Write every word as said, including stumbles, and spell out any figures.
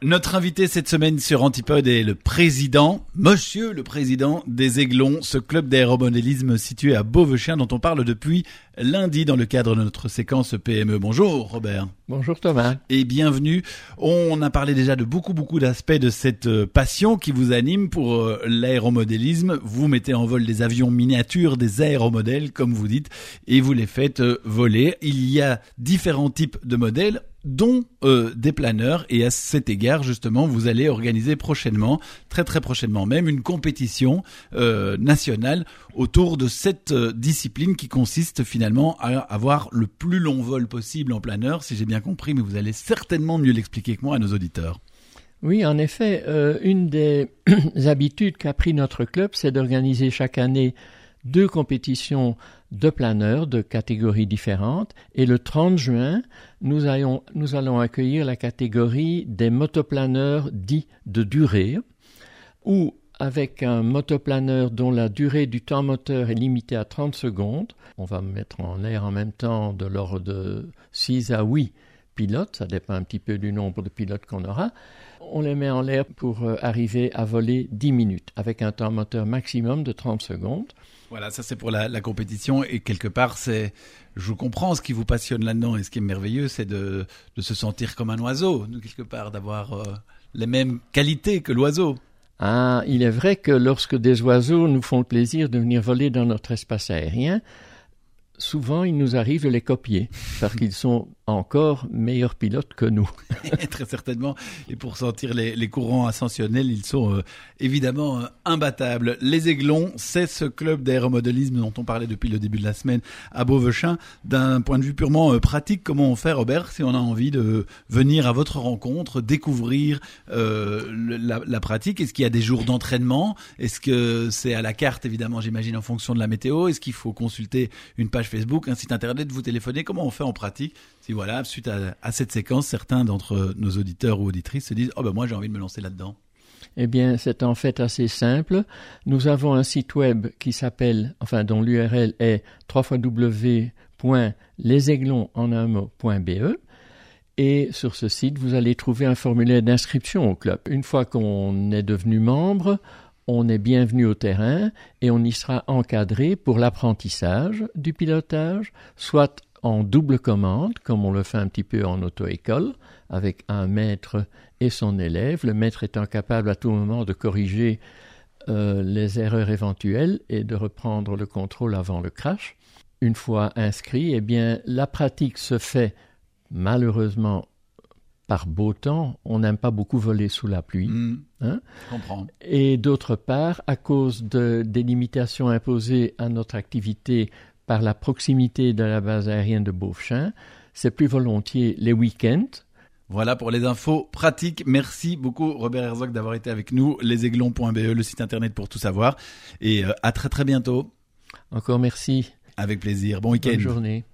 Notre invité cette semaine sur Antipode est le président, monsieur le président des Aiglons, ce club d'aéromodélisme situé à Beauvechien dont on parle depuis lundi dans le cadre de notre séquence P M E. Bonjour Robert. Bonjour Thomas. Et bienvenue. On a parlé déjà de beaucoup beaucoup d'aspects de cette passion qui vous anime pour l'aéromodélisme. Vous mettez en vol des avions miniatures, des aéromodèles comme vous dites, et vous les faites voler. Il y a différents types de modèles, dont euh, des planeurs, et à cet égard justement vous allez organiser prochainement, très très prochainement même, une compétition euh, nationale autour de cette euh, discipline qui consiste finalement à avoir le plus long vol possible en planeur, si j'ai bien compris, mais vous allez certainement mieux l'expliquer que moi à nos auditeurs. Oui, en effet, euh, une des habitudes qu'a pris notre club, c'est d'organiser chaque année deux compétitions de planeurs de catégories différentes. Et le trente juin, nous allons, nous allons accueillir la catégorie des motoplaneurs dits de durée, où avec un motoplaneur dont la durée du temps moteur est limitée à trente secondes, on va mettre en l'air en même temps de l'ordre de six à huit pilotes, ça dépend un petit peu du nombre de pilotes qu'on aura. On les met en l'air pour euh, arriver à voler dix minutes, avec un temps moteur maximum de trente secondes. Voilà, ça c'est pour la, la compétition, et quelque part, c'est, je vous comprends, ce qui vous passionne là-dedans, et ce qui est merveilleux, c'est de, de se sentir comme un oiseau, quelque part, d'avoir euh, les mêmes qualités que l'oiseau. Ah, il est vrai que lorsque des oiseaux nous font le plaisir de venir voler dans notre espace aérien, souvent, il nous arrive de les copier, parce qu'ils sont encore meilleurs pilotes que nous. Très certainement. Et pour sentir les, les courants ascensionnels, ils sont euh, évidemment euh, imbattables. Les Aiglons, c'est ce club d'aéromodélisme dont on parlait depuis le début de la semaine à Beauvechin. D'un point de vue purement euh, pratique, comment on fait, Robert, si on a envie de venir à votre rencontre, découvrir euh, le, la, la pratique? Est-ce qu'il y a des jours d'entraînement? Est-ce que c'est à la carte, évidemment, j'imagine, en fonction de la météo? Est-ce qu'il faut consulter une page Facebook, un site internet, vous téléphoner? Comment on fait en pratique? Si voilà, suite à, à cette séquence, certains d'entre nos auditeurs ou auditrices se disent « Oh ben moi j'ai envie de me lancer là-dedans ». Eh bien, c'est en fait assez simple. Nous avons un site web qui s'appelle, enfin dont l'U R L est w w w point les aiglons en un mot point b e, et sur ce site, vous allez trouver un formulaire d'inscription au club. Une fois qu'on est devenu membre, on est bienvenu au terrain et on y sera encadré pour l'apprentissage du pilotage, soit en double commande, comme on le fait un petit peu en auto-école, avec un maître et son élève, le maître étant capable à tout moment de corriger euh, les erreurs éventuelles et de reprendre le contrôle avant le crash. Une fois inscrit, eh bien, la pratique se fait malheureusement par beau temps. On n'aime pas beaucoup voler sous la pluie. Mmh, hein? Je comprends. Et d'autre part, à cause de, des limitations imposées à notre activité par la proximité de la base aérienne de Beauvechin, c'est plus volontiers les week-ends. Voilà pour les infos pratiques. Merci beaucoup Robert Herzog d'avoir été avec nous. les aiglons point b e, le site internet pour tout savoir. Et euh, à très très bientôt. Encore merci. Avec plaisir. Bon week-end. Bonne journée.